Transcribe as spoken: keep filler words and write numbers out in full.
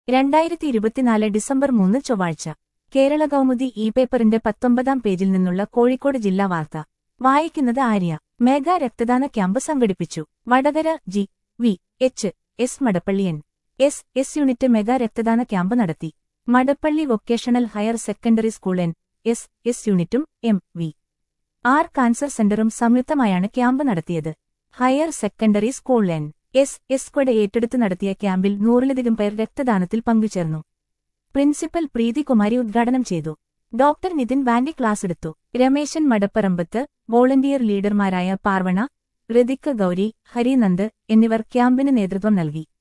രണ്ടായിരത്തി ഇരുപത്തിനാല് ഡിസംബർ മൂന്ന് ചൊവ്വാഴ്ച കേരള കൗമുദി ഇ പേപ്പറിന്റെ പത്തൊമ്പതാം പേജിൽ നിന്നുള്ള കോഴിക്കോട് ജില്ലാ വാർത്ത വായിക്കുന്നത് ആര്യ. മെഗാ രക്തദാന ക്യാമ്പ് സംഘടിപ്പിച്ചു. Vatakara G V H S Madappally N S S unit mega രക്തദാന ക്യാമ്പ് നടത്തി. Madappally vocational higher secondary school N S S യൂണിറ്റും എം വി ആർ കാൻസർ സെന്ററും സംയുക്തമായാണ് ക്യാമ്പ് നടത്തിയത്. Higher secondary school N S S squad ഏറ്റെടുത്ത് നടത്തിയ ക്യാമ്പിൽ നൂറിലധികം പേർ രക്തദാനത്തിൽ പങ്കുചേർന്നു. പ്രിൻസിപ്പൽ പ്രീതി കുമാരി ഉദ്ഘാടനം ചെയ്തു. ഡോക്ടർ നിതിൻ വാൻഡി ക്ലാസെടുത്തു. രമേശൻ മടപ്പറമ്പത്ത്, വോളണ്ടിയർ ലീഡർമാരായ പാർവണ, ഋതിക ഗൌരി, ഹരിനന്ദ് എന്നിവർ ക്യാമ്പിന് നേതൃത്വം നൽകി.